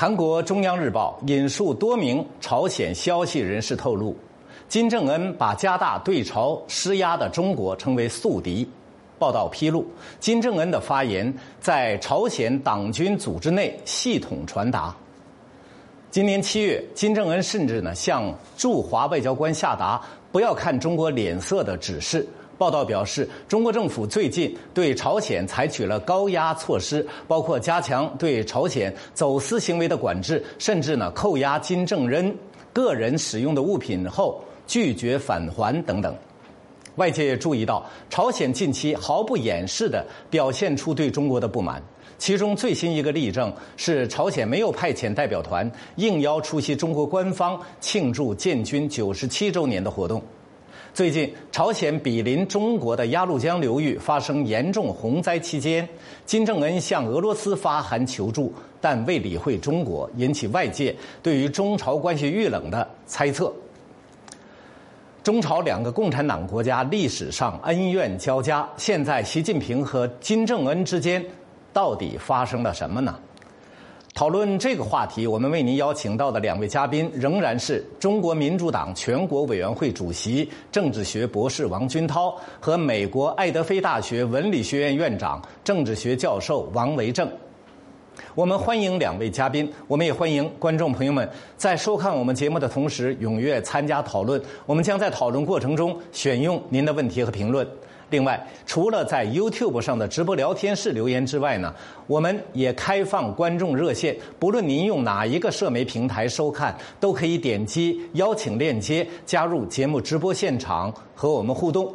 韩国中央日报引述多名朝鲜消息人士透露，金正恩把加大对朝施压的中国称为宿敌。报道披露，金正恩的发言在朝鲜党军组织内系统传达。今年7月，金正恩甚至向驻华外交官下达不要看中国脸色的指示。报道表示，中国政府最近对朝鲜采取了高压措施，包括加强对朝鲜走私行为的管制，甚至扣押金正恩个人使用的物品后拒绝返还等等。外界注意到，朝鲜近期毫不掩饰地表现出对中国的不满。其中最新一个例证是，朝鲜没有派遣代表团应邀出席中国官方庆祝建军97周年的活动。最近，朝鲜毗邻中国的鸭绿江流域发生严重洪灾期间，金正恩向俄罗斯发函求助，但未理会中国，引起外界对于中朝关系遇冷的猜测。中朝两个共产党国家历史上恩怨交加，现在习近平和金正恩之间到底发生了什么呢？讨论这个话题，我们为您邀请到的2位嘉宾仍然是中国民主党全国委员会主席、政治学博士王军涛和美国爱德菲大学文理学院院长、政治学教授王维正。我们欢迎2位嘉宾，我们也欢迎观众朋友们在收看我们节目的同时踊跃参加讨论。我们将在讨论过程中选用您的问题和评论。另外，除了在 YouTube 上的直播聊天室留言之外呢，我们也开放观众热线，不论您用哪一个社媒平台收看，都可以点击邀请链接加入节目直播现场和我们互动。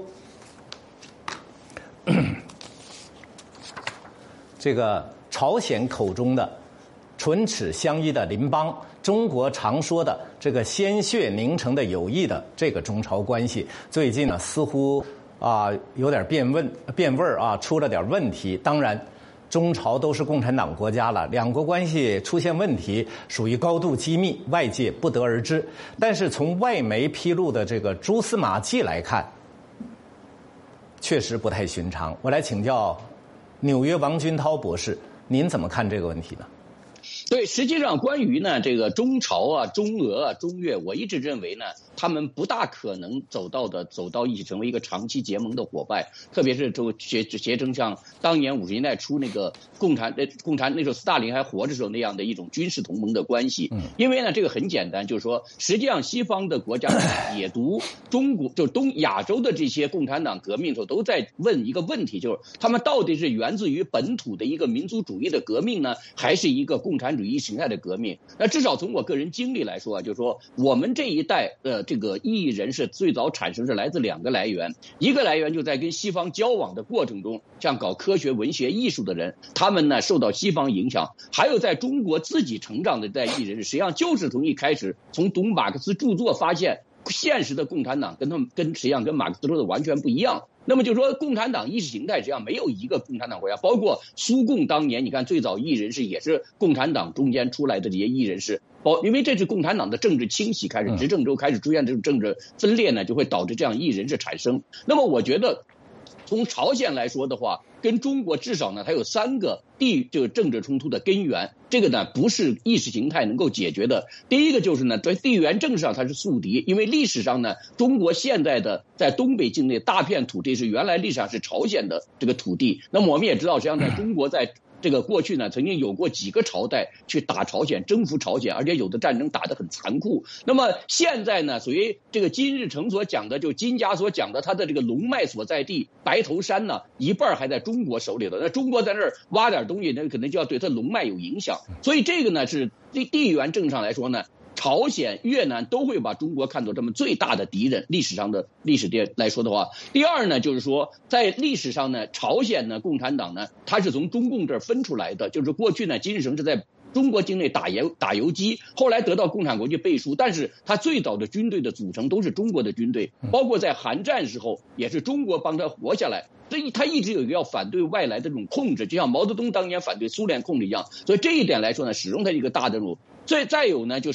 这个朝鲜口中的唇齿相依的邻邦，中国常说的这个鲜血凝成的友谊的这个中朝关系，最近似乎有点变味儿出了点问题。当然，中朝都是共产党国家了，两国关系出现问题属于高度机密，外界不得而知。但是从外媒披露的这个蛛丝马迹来看，确实不太寻常。我来请教纽约王军涛博士，您怎么看这个问题呢？ 对，实际上关于呢这个中朝中俄中越，我一直认为呢，他们不大可能走到一起成为一个长期结盟的伙伴，特别是结成像当年50年代初那个共产那时候斯大林还活着时候那样的一种军事同盟的关系。因为呢这个很简单，就是说实际上西方的国家解读中国就东亚洲的这些共产党革命的时候，都在问一个问题，就是他们到底是源自于本土的一个民族主义的革命呢，还是一个共产主义意识形态的革命？那至少从我个人经历来说就是说我们这一代这个异议人士最早产生是来自2个来源，一个来源就在跟西方交往的过程中，像搞科学、文学、艺术的人，他们呢受到西方影响；还有在中国自己成长的在异议人士，实际上就是从一开始从读马克思著作发现，现实的共产党实际上跟马克思说的完全不一样。那么就是说，共产党意识形态实际上没有一个共产党国家，包括苏共当年，你看最早异议人士也是共产党中间出来的这些异议人士，因为这是共产党的政治清洗开始，执政之后开始出现这种政治分裂呢，就会导致这样异议人士产生。那么我觉得，从朝鲜来说的话，跟中国至少呢，它有3个政治冲突的根源，这个呢不是意识形态能够解决的。第一个就是呢，在地缘政治上它是宿敌，因为历史上呢，中国现在的在东北境内大片土地是原来历史上是朝鲜的这个土地。那么我们也知道，实际上在中国在这个过去呢，曾经有过几个朝代去打朝鲜、征服朝鲜，而且有的战争打得很残酷。那么现在呢，属于这个金日成所讲的，就金家所讲的，他的这个龙脉所在地白头山呢，一半还在中国手里头。那中国在那儿挖点东西，那可能就要对他龙脉有影响。所以这个呢，是地缘政治上来说呢，朝鲜、越南都会把中国看作他们最大的敌人。历史上的历史来说的话，第二呢，就是说在历史上呢，朝鲜呢，共产党呢，它是从中共这儿分出来的，就是过去呢，金日成是在中国境内打游击，后来得到共产国际背书，但是他最早的军队的组成都是中国的军队，包括在韩战时候也是中国帮他活下来。所以他一直有一个要反对外来的这种控制，就像毛泽东当年反对苏联控制一样。所以这一点来说呢，始终他是一个大的任务。再有呢，就是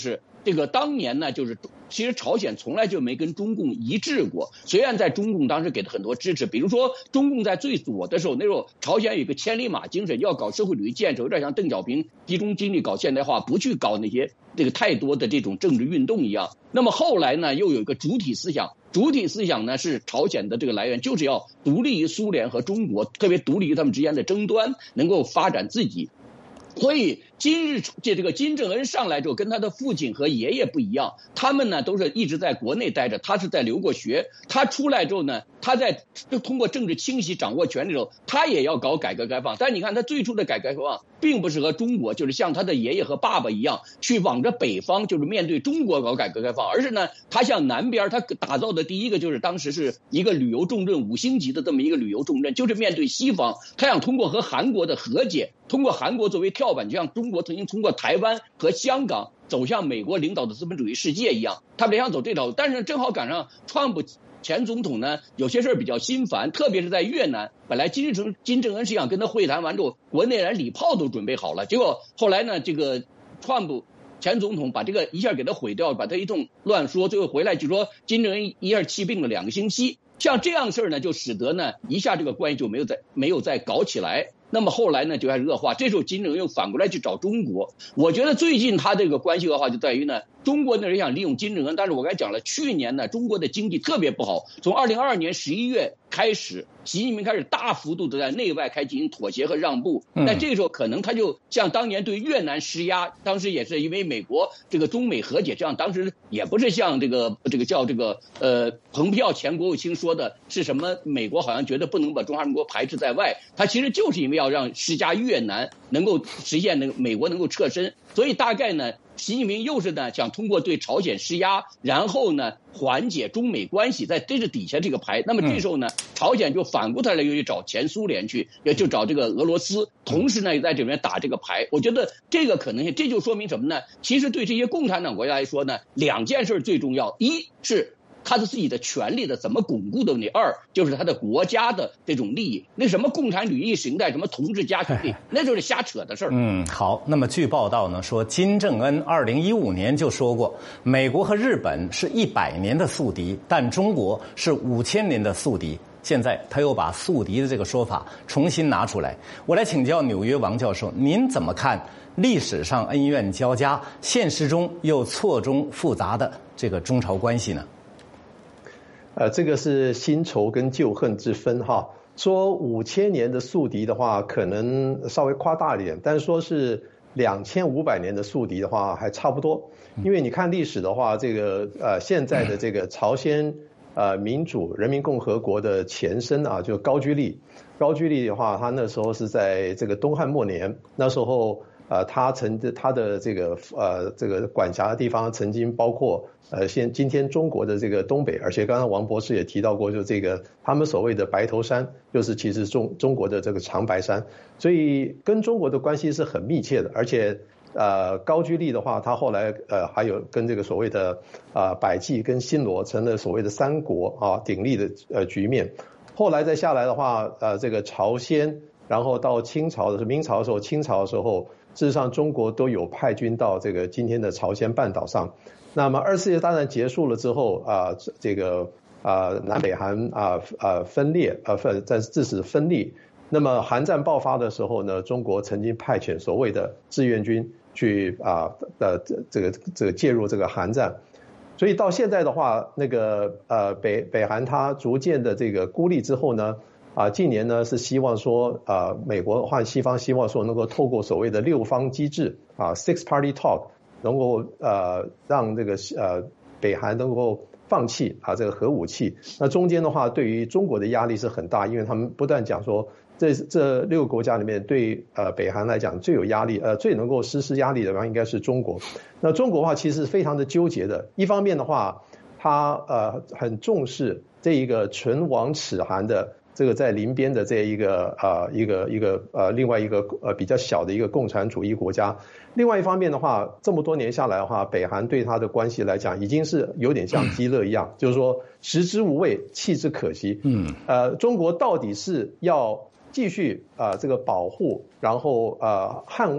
这个当年呢，就是其实朝鲜从来就没跟中共一致过。虽然在中共当时给了很多支持，比如说中共在最左的时候，那时候朝鲜有一个千里马精神，要搞社会主义建设，有点像邓小平集中精力搞现代化，不去搞那些这个太多的这种政治运动一样。那么后来呢，又有一个主体思想。主体思想呢是朝鲜的这个来源，就是要独立于苏联和中国，特别独立于他们之间的争端，能够发展自己。所以这个金正恩上来之后，跟他的父亲和爷爷不一样，他们呢都是一直在国内待着，他是在留过学。他出来之后呢，他在通过政治清洗掌握权力之后，他也要搞改革开放。但是你看他最初的改革开放，并不是和中国，就是像他的爷爷和爸爸一样，去往着北方，就是面对中国搞改革开放，而是呢，他向南边，他打造的第一个就是当时是一个旅游重镇，5星级的这么一个旅游重镇，就是面对西方，他想通过和韩国的和解，通过韩国作为跳板，就像中国曾经通过台湾和香港走向美国领导的资本主义世界一样，他们也想走这条路。但是正好赶上川普前总统呢，有些事比较心烦，特别是在越南，本来金正恩是想跟他会谈完之后，国内人礼炮都准备好了，结果后来呢，这个川普前总统把这个一下给他毁掉，把他一通乱说，最后回来就说金正恩一下气病了2个星期。像这样事儿呢，就使得呢一下这个关系就没有再搞起来。那么后来呢就开始恶化，这时候金正恩又反过来去找中国。我觉得最近他这个关系恶化就在于呢，中国的人想利用金正恩，但是我刚才讲了，去年呢中国的经济特别不好，从2022年11月开始，习近平开始大幅度的在内外开进行妥协和让步。那这个时候可能他就像当年对越南施压，当时也是因为美国这个中美和解，这样当时也不是像这个叫这个蓬佩奥前国务卿说的是什么，美国好像觉得不能把中华民国排斥在外，他其实就是因为要让施加越南能够实现那个美国能够撤身，所以大概呢习近平又是呢想通过对朝鲜施压，然后呢缓解中美关系，在这是底下这个牌。那么这时候呢，朝鲜就反过头来又去找前苏联去，也就找这个俄罗斯，同时呢也在这边打这个牌。我觉得这个可能性，这就说明什么呢？其实对这些共产党国家来说呢，2件事最重要，一是他的自己的权利的怎么巩固的问题，二就是他的国家的这种利益。那什么共产主义形态，什么同志加权利，那就是瞎扯的事儿。 好。那么据报道呢，说金正恩2015年就说过，美国和日本是100年的宿敌，但中国是5000年的宿敌。现在他又把宿敌的这个说法重新拿出来。我来请教纽约王教授，您怎么看历史上恩怨交加，现实中又错综复杂的这个中朝关系呢？ 这个是新仇跟旧恨之分哈。说5000年的宿敌的话，可能稍微夸大一点，但是说是2500年的宿敌的话，还差不多。因为你看历史的话，这个现在的这个朝鲜民主人民共和国的前身啊，就高句丽。高句丽的话，他那时候是在这个东汉末年，那时候他的这个管辖的地方曾经包括今天中国的这个东北，而且刚刚王博士也提到过，就这个他们所谓的白头山，就是其实中国的这个长白山，所以跟中国的关系是很密切的。而且高句丽的话，他后来还有跟这个所谓的百济跟新罗成了所谓的3国鼎立的局面。后来再下来的话，这个朝鲜，然后到清朝的时候，明朝的时候，清朝的时候，事实上中国都有派军到这个今天的朝鲜半岛上。那么2次世界大战结束了之后这个南北韩分裂在致使分立。那么韩战爆发的时候呢，中国曾经派遣所谓的志愿军去这个介入这个韩战。所以到现在的话，那个北韩它逐渐的这个孤立之后呢，近年呢是希望说美国和西方希望说能够透过所谓的6方机制6 Party Talk， 能够让这个北韩能够放弃这个核武器。那中间的话，对于中国的压力是很大，因为他们不断讲说这6个国家里面对北韩来讲最有压力最能够实施压力的话应该是中国。那中国的话其实非常的纠结的，一方面的话他很重视这一个唇亡齿寒的这个在邻边的这一个另外一个比较小的一个共产主义国家。另外一方面的话，这么多年下来的话，北韩对他的关系来讲已经是有点像鸡肋一样，就是说食之无味，弃之可惜。中国到底是要继续这个保护，然后捍卫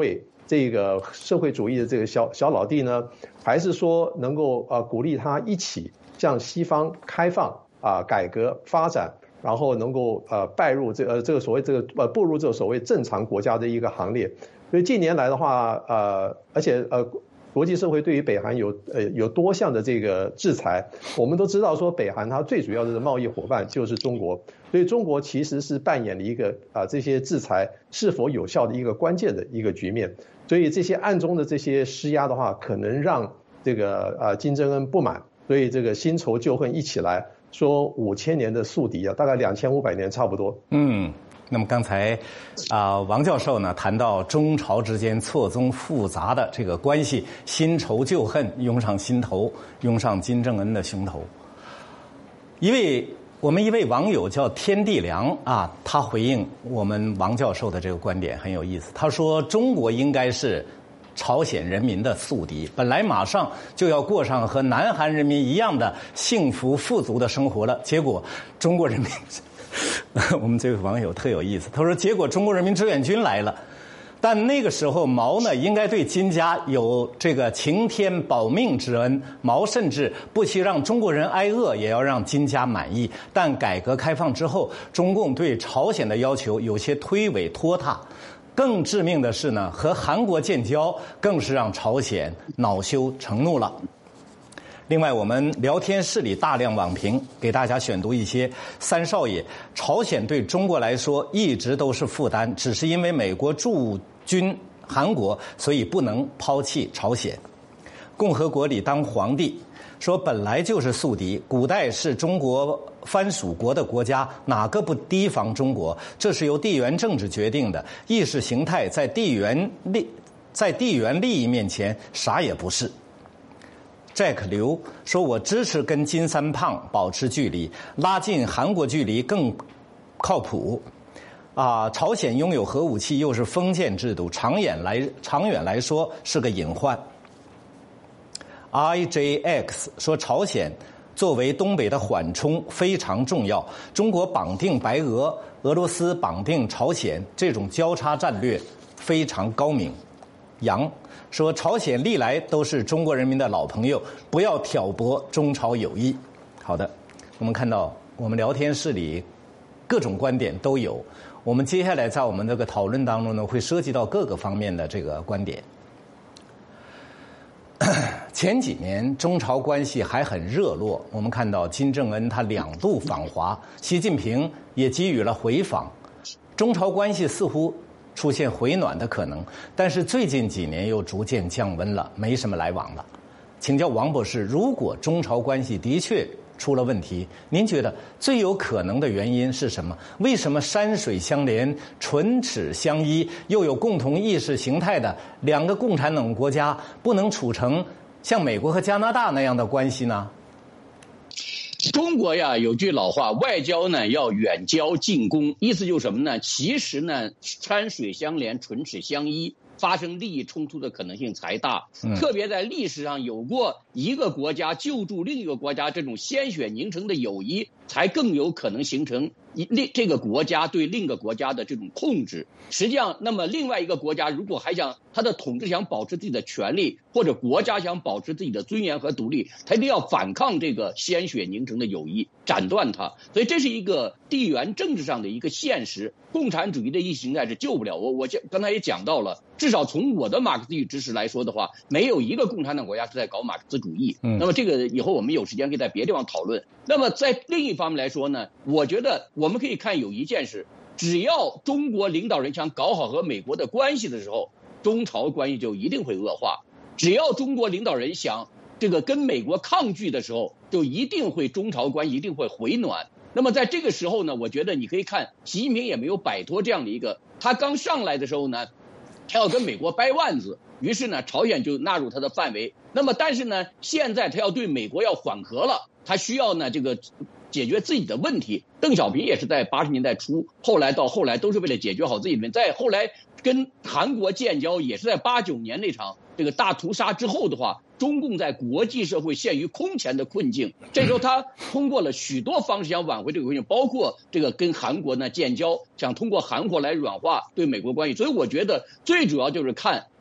这个社会主义的这个小老弟呢，还是说能够鼓励他一起向西方开放改革发展，然后能够步入这个所谓正常国家的一个行列。所以近年来的话，而且国际社会对于北韩有多项的这个制裁，我们都知道说北韩它最主要的贸易伙伴就是中国，所以中国其实是扮演了一个这些制裁是否有效的一个关键的一个局面。所以这些暗中的这些施压的话，可能让这个金正恩不满，所以这个新仇旧恨一起来，说5000年的宿敌大概2500年差不多。 那么刚才王教授呢谈到中朝之间错综复杂的这个关系，新仇旧恨涌上心头，涌上金正恩的胸头。我们一位网友叫天地良他回应我们王教授的这个观点很有意思。他说中国应该是朝鲜人民的宿敌，本来马上就要过上和南韩人民一样的幸福富足的生活了，结果中国人民我们这位网友特有意思，他说结果中国人民志愿军来了，但那个时候毛呢应该对金家有这个晴天保命之恩，毛甚至不惜让中国人挨饿也要让金家满意。但改革开放之后，中共对朝鲜的要求有些推诿拖沓，更致命的是呢，和韩国建交更是让朝鲜恼羞成怒了。另外，我们聊天室里大量网评，给大家选读一些。三少爷，朝鲜对中国来说一直都是负担，只是因为美国驻军韩国，所以不能抛弃朝鲜。共和国里当皇帝，说本来就是宿敌，古代是中国藩属国的国家，哪个不提防中国？这是由地缘政治决定的，意识形态在地缘利益面前啥也不是。Jack 刘说：“我支持跟金三胖保持距离，拉近韩国距离更靠谱。朝鲜拥有核武器，又是封建制度，长远来说是个隐患。” IJX 说：“朝鲜作为东北的缓冲非常重要，中国绑定白俄，俄罗斯绑定朝鲜，这种交叉战略非常高明。”杨说朝鲜历来都是中国人民的老朋友，不要挑拨中朝友谊。好的，我们看到我们聊天室里各种观点都有，我们接下来在我们这个讨论当中呢，会涉及到各个方面的这个观点。前几年中朝关系还很热络，我们看到金正恩他2度访华，习近平也给予了回访，中朝关系似乎出现回暖的可能，但是最近几年又逐渐降温了，没什么来往了。请教王博士，如果中朝关系的确出了问题，您觉得最有可能的原因是什么？为什么山水相连、唇齿相依，又有共同意识形态的2个共产党国家不能处成像美国和加拿大那样的关系呢？ 中国呀有句老话，外交呢要远交近攻，意思就是什么呢？其实呢，山水相连，唇齿相依，发生利益冲突的可能性才大。特别在历史上有过一个国家救助另一个国家这种鲜血凝成的友谊，才更有可能形成这个国家对另一个国家的这种控制。实际上，那么另外一个国家如果还想他的统治想保持自己的权利，或者国家想保持自己的尊严和独立，他一定要反抗这个鲜血凝成的友谊，斩断它。所以这是一个地缘政治上的一个现实，共产主义的意识形态是救不了。我刚才也讲到了，至少从我的马克思主义知识来说的话，没有一个共产党国家是在搞马克思主义。那么这个以后我们有时间可以在别的地方讨论。那么在另一方面来说呢，我觉得我们可以看有一件事，只要中国领导人想搞好和美国的关系的时候，中朝关系就一定会恶化；只要中国领导人想这个跟美国抗拒的时候，就一定会中朝关系一定会回暖。那么在这个时候呢，我觉得你可以看习近平也没有摆脱这样的一个，他刚上来的时候呢，他要跟美国掰腕子，于是呢朝鲜就纳入他的范围。那么但是呢，现在他要对美国要缓和了，他需要呢这个解决自己的问题。邓小平也是在80年代初，后来都是为了解决好自己的问题。再后来跟韩国建交，也是在89年那场这个大屠杀之后的话，中共在国际社会陷于空前的困境。这时候他通过了许多方式想挽回这个困境，包括这个跟韩国呢建交，想通过韩国来软化对美国关系。所以我觉得最主要就是看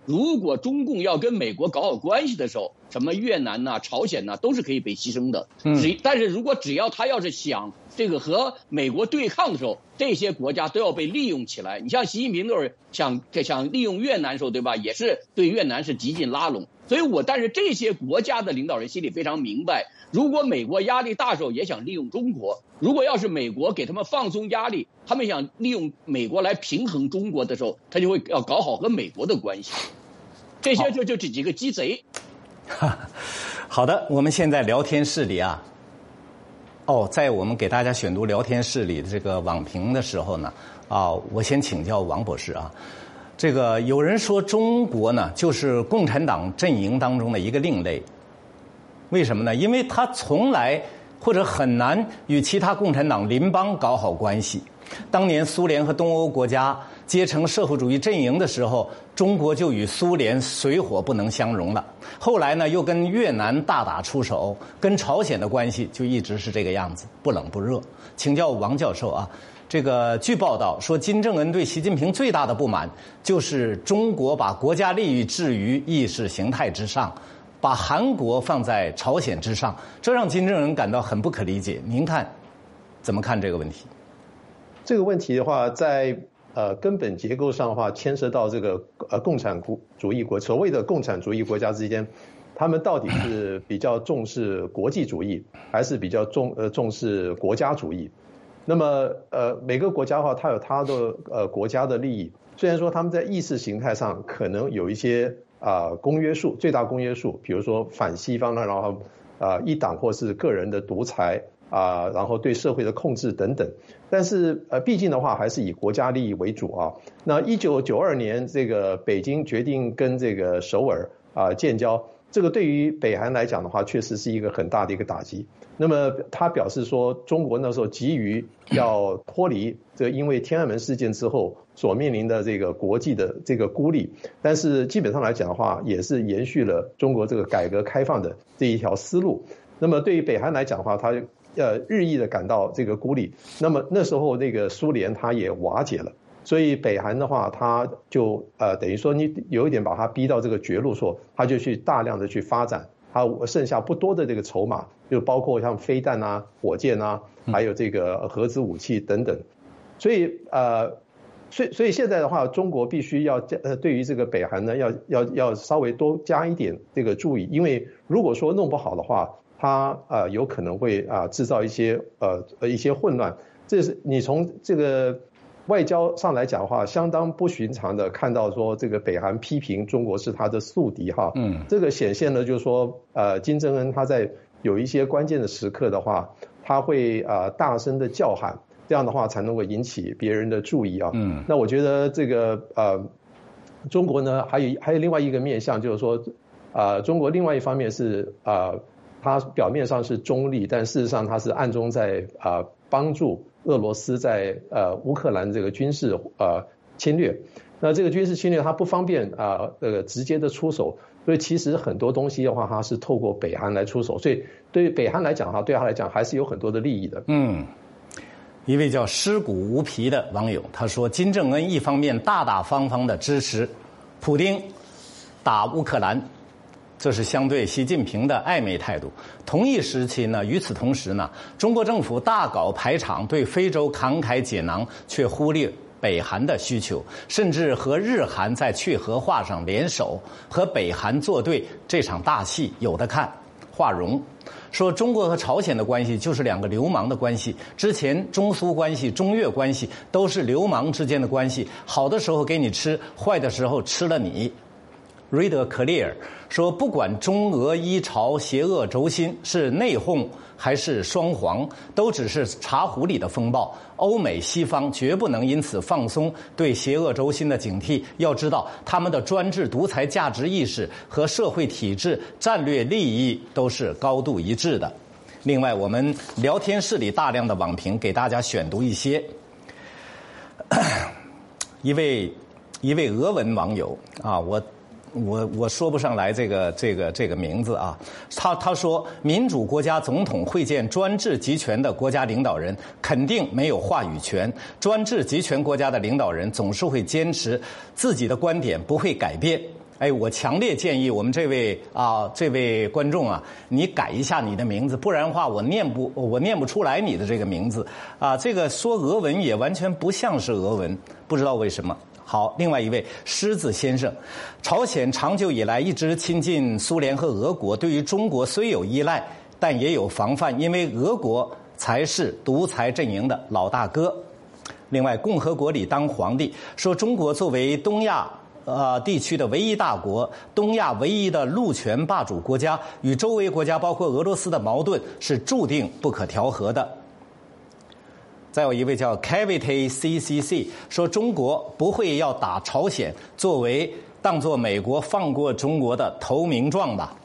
如果中共要跟美国搞好关系的时候，什么越南呐、朝鲜呐，都是可以被牺牲的。但是如果只要他要是想这个和美国对抗的时候，这些国家都要被利用起来。你像习近平都是想利用越南的时候，对吧？也是对越南是极尽拉拢。所以但是这些国家的领导人心里非常明白，如果美国压力大的时候也想利用中国，如果要是美国给他们放松压力，他们想利用美国来平衡中国的时候，他就会要搞好和美国的关系。这些就这几个鸡贼。 好的，我们现在聊天室里啊，在我们给大家选读聊天室里的这个网评的时候呢，我先请教王博士啊。这个有人说中国呢就是共产党阵营当中的一个另类，为什么呢？因为他从来或者很难与其他共产党邻邦搞好关系。当年苏联和东欧国家结成社会主义阵营的时候，中国就与苏联水火不能相容了。后来呢，又跟越南大打出手，跟朝鲜的关系就一直是这个样子，不冷不热。请教王教授啊，这个据报道说，金正恩对习近平最大的不满就是中国把国家利益置于意识形态之上，把韩国放在朝鲜之上，这让金正恩感到很不可理解。您看怎么看这个问题？ 这个问题的话，在根本结构上的话，牵涉到这个共产主义国，所谓的共产主义国家之间，他们到底是比较重视国际主义，还是比较重视国家主义？那么每个国家的话，它有它的国家的利益。虽然说他们在意识形态上可能有一些公约数，最大公约数，比如说反西方的，然后一党或是个人的独裁。然后对社会的控制等等，但是毕竟的话还是以国家利益为主啊。那1992年这个北京决定跟这个首尔建交，这个对于北韩来讲的话，确实是一个很大的一个打击。那么他表示说，中国那时候急于要脱离这个因为天安门事件之后所面临的这个国际的这个孤立，但是基本上来讲的话，也是延续了中国这个改革开放的这一条思路。那么对于北韩来讲的话，他日益的感到这个孤立，那么那时候那个苏联它也瓦解了，所以北韩的话，它就等于说你有一点把它逼到这个绝路，说它就去大量的去发展，它剩下不多的这个筹码，就包括像飞弹啊、火箭啊，还有这个核子武器等等，所以现在的话，中国必须要对于这个北韩呢，要稍微多加一点这个注意，因为如果说弄不好的话，它有可能会制造一些混乱，这是你从这个外交上来讲的话，相当不寻常的看到说这个北韩批评中国是他的宿敌哈，这个显现了就是说金正恩他在有一些关键的时刻的话，他会大声的叫喊，这样的话才能够引起别人的注意啊。那我觉得这个中国呢还有另外一个面向，就是说中国另外一方面是它表面上是中立，但事实上它是暗中在帮助俄罗斯在乌克兰这个军事侵略。那这个军事侵略它不方便直接的出手，所以其实很多东西的话，它是透过北韩来出手。所以对于北韩来讲，对他来讲还是有很多的利益的。 一位叫尸骨无皮的网友他说，金正恩一方面大大方方的支持普丁打乌克兰，这是相对习近平的暧昧态度。同一时期呢，与此同时呢，中国政府大搞排场，对非洲慷慨解囊，却忽略北韩的需求，甚至和日韩在去核化上联手，和北韩作对，这场大戏有得看。华容说，中国和朝鲜的关系就是两个流氓的关系，之前中苏关系、中越关系都是流氓之间的关系，好的时候给你吃，坏的时候吃了你。Reader Clear 说，不管中俄伊朝邪恶轴心是内讧还是双簧，都只是茶壶里的风暴。欧美西方绝不能因此放松对邪恶轴心的警惕。要知道，他们的专制独裁价值意识和社会体制战略利益都是高度一致的。另外，我们聊天室里大量的网评，给大家选读一些。一位俄文网友啊，我说不上来这个名字啊。他说，民主国家总统会见专制集权的国家领导人，肯定没有话语权。专制集权国家的领导人总是会坚持自己的观点，不会改变。 哎，我强烈建议我们这位观众啊，你改一下你的名字，不然的话我念不出来你的这个名字啊。这个说俄文也完全不像是俄文，不知道为什么。好，另外一位狮子先生，朝鲜长久以来一直亲近苏联和俄国，对于中国虽有依赖，但也有防范，因为俄国才是独裁阵营的老大哥。另外，共和国里当皇帝，说中国作为东亚地区的唯一大国，东亚唯一的陆权霸主国家，与周围国家包括俄罗斯的矛盾是注定不可调和的。再有一位叫 Cavity CCC 说，中国不会要打朝鲜当作美国放过中国的投名状吧？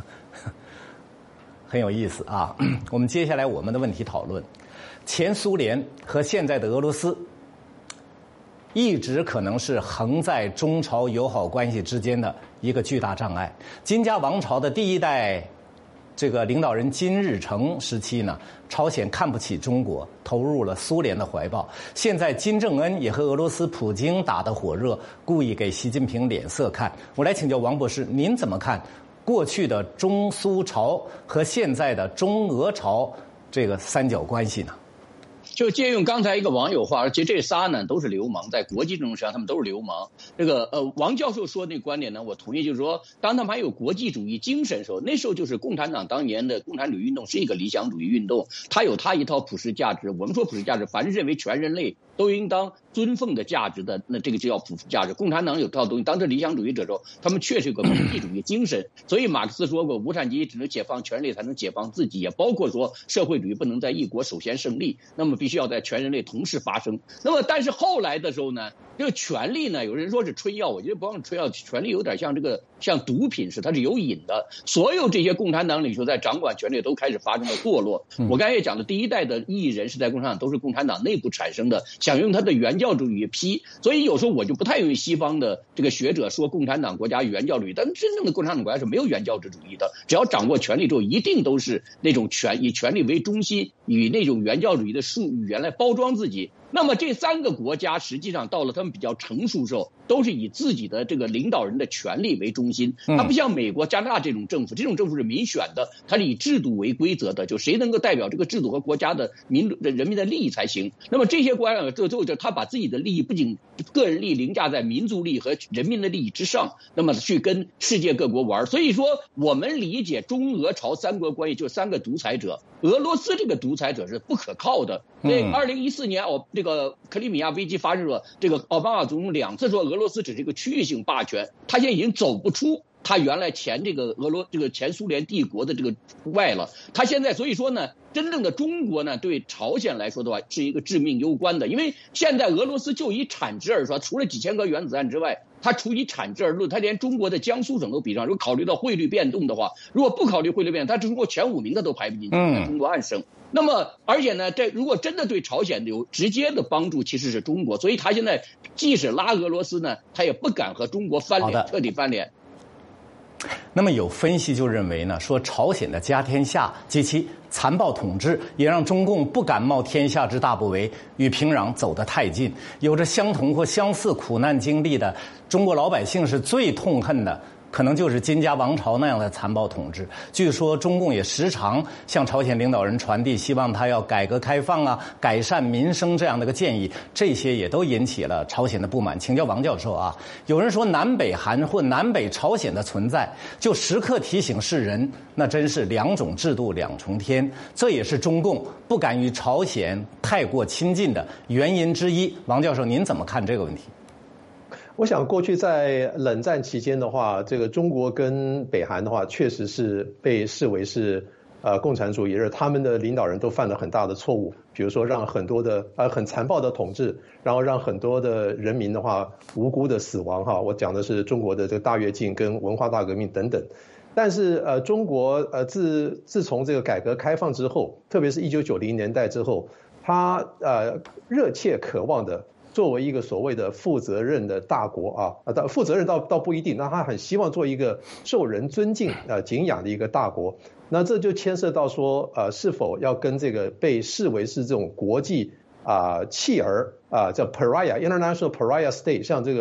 很有意思啊。我们接下来我们的问题讨论，前苏联和现在的俄罗斯一直可能是横在中朝友好关系之间的一个巨大障碍。金家王朝的第一代这个领导人金日成时期呢，朝鲜看不起中国，投入了苏联的怀抱。现在金正恩也和俄罗斯普京打得火热，故意给习近平脸色看。我来请教王博士，您怎么看过去的中苏朝和现在的中俄朝这个三角关系呢？ 就借用刚才一个网友话，其实这仨呢都是流氓，在国际政治上他们都是流氓。这个王教授说那个观点呢，我同意，就是说，当他们还有国际主义精神的时候，那时候就是共产党当年的共产主义运动是一个理想主义运动，它有它一套普世价值。我们说普世价值，凡是认为全人类都应当尊奉的价值的，那这个就叫普世价值。共产党有套东西，当这理想主义者的时候，他们确实有个国际主义精神。所以马克思说过，无产阶级只能解放全人类，才能解放自己，也包括说社会主义不能在一国首先胜利，那么必须要在全人类同时发生。那么但是后来的时候呢，这个权力呢，有人说是春药，我觉得不光是春药，权力有点像毒品似的，它是有瘾的。所有这些共产党领袖在掌管权力都开始发生了堕落。我刚才也讲了，第一代的异议人士在共产党都是共产党内部产生的，想用他的原教主义批。所以有时候我就不太用西方的这个学者说共产党国家原教主义，但真正的共产党国家是没有原教旨主义的。只要掌握权力之后，一定都是那种以权力为中心，以那种原教主义的语言来包装自己。那么这三个国家实际上到了他们比较成熟时候，都是以自己的这个领导人的权力为中心。它不像美国、加拿大这种政府，这种政府是民选的，它是以制度为规则的，就谁能够代表这个制度和国家的人民的利益才行。那么这些国家最后他把自己的利益不仅个人利益凌驾在民族利益和人民的利益之上，那么去跟世界各国玩。所以说我们理解中俄朝三国关系就是三个独裁者，俄罗斯这个独裁者是不可靠的。2014年这个克里米亚危机发生了，这个奥巴马总统2次说俄罗斯只是一个区域性霸权，他现在已经走不出他原来前苏联帝国的这个外了。他现在所以说呢，真正的中国呢，对朝鲜来说的话是一个致命攸关的。因为现在俄罗斯就以产值而说，除了几千颗原子弹之外，它除以产值而论，它连中国的江苏省都比上。如果考虑到汇率变动的话，如果不考虑汇率变动，它中国前5名它都排不进去，在中国暗省。那么而且呢，如果真的对朝鲜有直接的帮助，其实是中国。所以他现在即使拉俄罗斯呢，他也不敢和中国翻脸，彻底翻脸。 那么有分析就认为呢，说朝鲜的家天下及其残暴统治，也让中共不敢冒天下之大不韪，与平壤走得太近。有着相同或相似苦难经历的中国老百姓是最痛恨的，可能就是金家王朝那样的残暴统治。据说中共也时常向朝鲜领导人传递希望他要改革开放啊、改善民生这样的一个建议，这些也都引起了朝鲜的不满。请教王教授啊，有人说南北韩或南北朝鲜的存在，就时刻提醒世人，那真是两种制度两重天，这也是中共不敢与朝鲜太过亲近的原因之一。王教授，您怎么看这个问题？ 我想过去在冷战期间的话，这个中国跟北韩的话，确实是被视为是共产主义，而他们的领导人都犯了很大的错误，比如说让很多的很残暴的统治，然后让很多的人民的话无辜的死亡哈。我讲的是中国的这个大跃进跟文化大革命等等。但是中国自从这个改革开放之后，特别是1990年代之后，他热切渴望的作为一个所谓的负责任的大国啊，负责任倒不一定，那他很希望做一个受人尊敬敬仰的一个大国。那这就牵涉到说是否要跟这个被视为是这种国际弃儿叫 pariah international pariah state， 像这个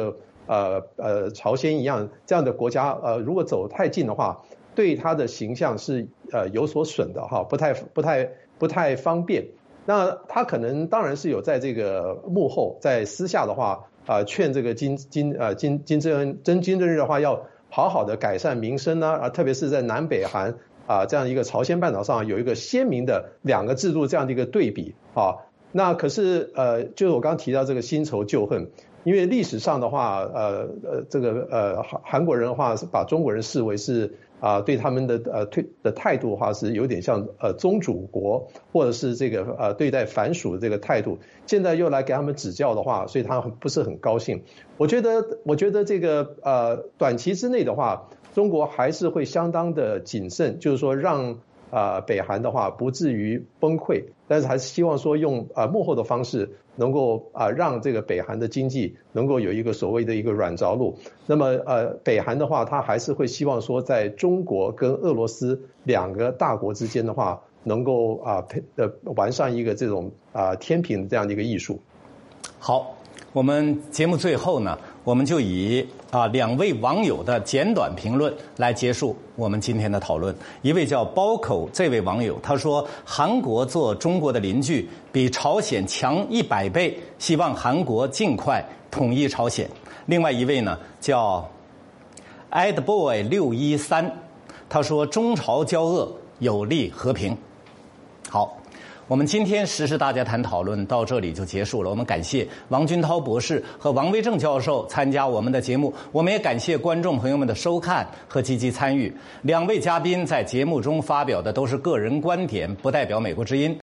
朝鲜一样这样的国家，如果走太近的话，对他的形象是有所损的哈，不太方便。那他可能当然是有在这个幕后，在私下的话，劝这个金正恩的话要好好的改善民生呢，特别是在南北韩这样一个朝鲜半岛上有一个鲜明的两个制度这样的一个对比啊。那可是就是我刚刚提到这个新仇旧恨，因为历史上的话，这个韩国人的话是把中国人视为是对他们的态度的话是有点像宗主国或者是这个对待藩属的这个态度，现在又来给他们指教的话，所以他不是很高兴。我觉得这个短期之内的话，中国还是会相当的谨慎，就是说让北韩的话不至于崩溃，但是还是希望说用幕后的方式能够让这个北韩的经济能够有一个所谓的一个软着陆。那么北韩的话，他还是会希望说在中国跟俄罗斯两个大国之间的话，能够完善一个这种天平这样的一个艺术。 好，我们节目最后呢，我们就以两位网友的简短评论来结束我们今天的讨论。一位叫包口这位网友，他说韩国做中国的邻居比朝鲜强100倍，希望韩国尽快统一朝鲜。另外一位呢叫 Adboy613， 他说中朝交恶有利和平。好，我们今天时事大家谈讨论到这里就结束了。我们感谢王军涛博士和王威正教授参加我们的节目，我们也感谢观众朋友们的收看和积极参与。两位嘉宾在节目中发表的都是个人观点，不代表美国之音。